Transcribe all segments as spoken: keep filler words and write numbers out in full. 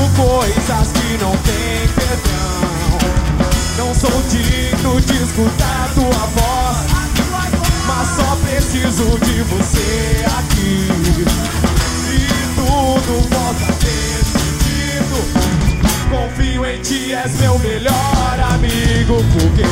coisas que não tem perdão. Não sou digno de escutar tua voz, mas só preciso de você aqui. E tudo volta a ter sentido. Confio em ti, és meu melhor amigo. Porque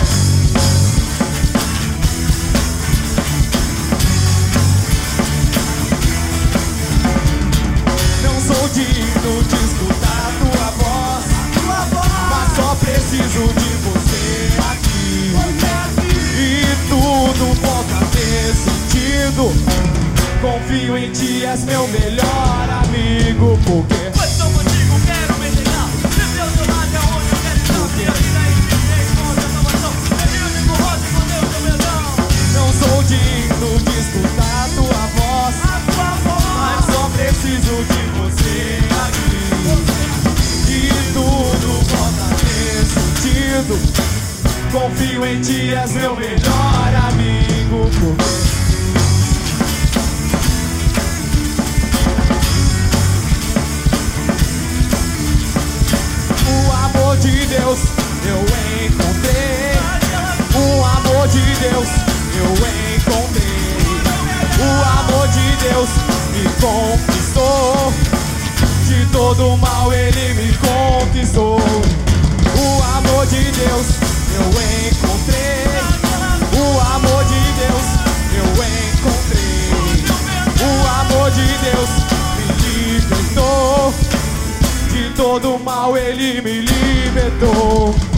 não sou digno de escutar tua voz, mas só preciso de você aqui. E tudo volta a ter sentido. Confio em ti, és meu melhor amigo. Porque pois sou contigo, quero me entregar. Viver ao teu lado é onde eu quero estar. Minha vida em ti responde a salvação. É único rosto com teu perdão. não sou digno de escutar tua voz, mas só preciso de você aqui. E tudo volta a ter sentido. Confio em ti, és meu melhor amigo. Porque o amor de Deus eu encontrei. O amor de Deus eu encontrei. O amor de Deus me conquistou. De todo mal ele me conquistou. O amor de Deus eu encontrei. O amor de Deus eu encontrei. O amor de Deus me libertou. De todo mal ele me libertou.